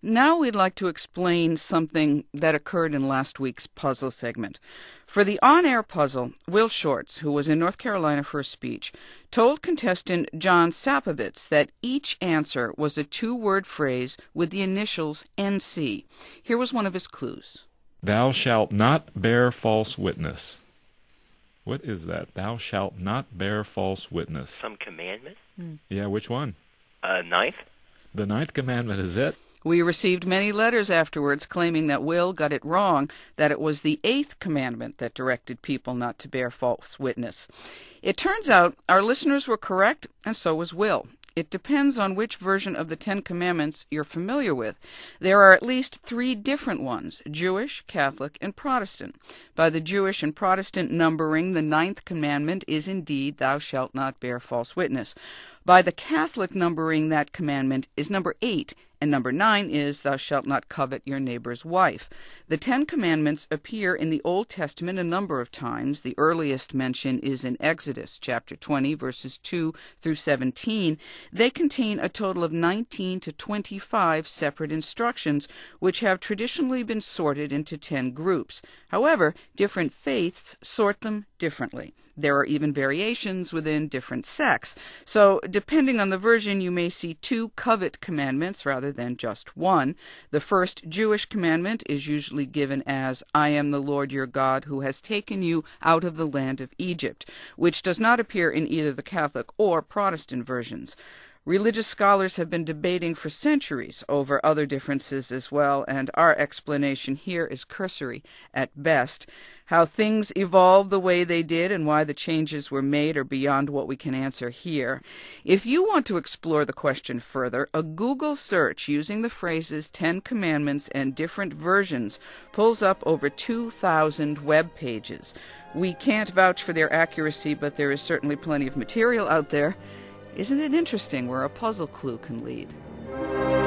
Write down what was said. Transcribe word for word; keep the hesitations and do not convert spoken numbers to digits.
Now we'd like to explain something that occurred in last week's puzzle segment. For the on-air puzzle, Will Shorts, who was in North Carolina for a speech, told contestant John Sapovitz that each answer was a two-word phrase with the initials N C. Here was one of his clues. Thou shalt not bear false witness. What is that? Thou shalt not bear false witness. Some commandment? Hmm. Yeah, which one? Uh, ninth? The ninth commandment is it. We received many letters afterwards claiming that Will got it wrong, that it was the eighth commandment that directed people not to bear false witness. It turns out our listeners were correct, and so was Will. It depends on which version of the Ten Commandments you're familiar with. There are at least three different ones, Jewish, Catholic, and Protestant. By the Jewish and Protestant numbering, the ninth commandment is indeed, thou shalt not bear false witness. By the Catholic numbering, that commandment is number eight, and number nine is, thou shalt not covet your neighbor's wife. The Ten Commandments appear in the Old Testament a number of times. The earliest mention is in Exodus, chapter twenty, verses two through seventeen. They contain a total of nineteen to twenty-five separate instructions, which have traditionally been sorted into ten groups. However, different faiths sort them differently. There are even variations within different sects. So, depending on the version, you may see two covet commandments rather than just one. The first Jewish commandment is usually given as, I am the Lord your God who has taken you out of the land of Egypt, which does not appear in either the Catholic or Protestant versions. Religious scholars have been debating for centuries over other differences as well, and our explanation here is cursory at best. How things evolved the way they did and why the changes were made are beyond what we can answer here. If you want to explore the question further, a Google search using the phrases Ten Commandments and different versions pulls up over two thousand web pages. We can't vouch for their accuracy, but there is certainly plenty of material out there. Isn't it interesting where a puzzle clue can lead?